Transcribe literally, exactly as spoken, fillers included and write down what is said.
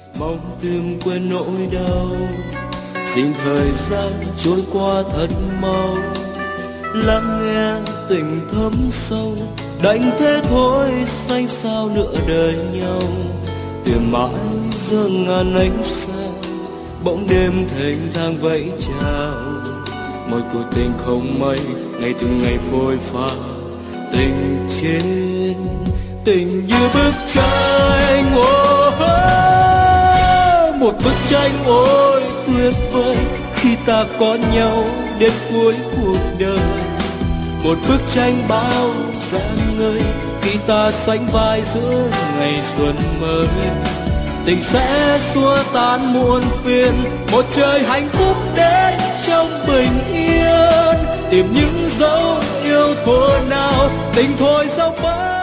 mong tìm quên nỗi đau. Xin thời gian trôi qua thật mau, lắng nghe tình thấm sâu, đành thế thôi xanh sao nửa đời nhau. Tìm mãi giữa ngàn ánh sao, bỗng đêm thành thang vẫy chào. Môi của tình không mây, ngày từng ngày phôi pha. Tình trên tình như bức tranh, oh, một bức tranh ôi tuyệt vời khi ta có nhau đến cuối cuộc đời. Một bức tranh bao rạng ngời khi ta sánh vai giữa ngày xuân mới. Tình sẽ xua tan muôn phiền, một trời hạnh phúc đến trong bình yên. Tìm những dấu yêu thuở nào, tình thôi sao bấy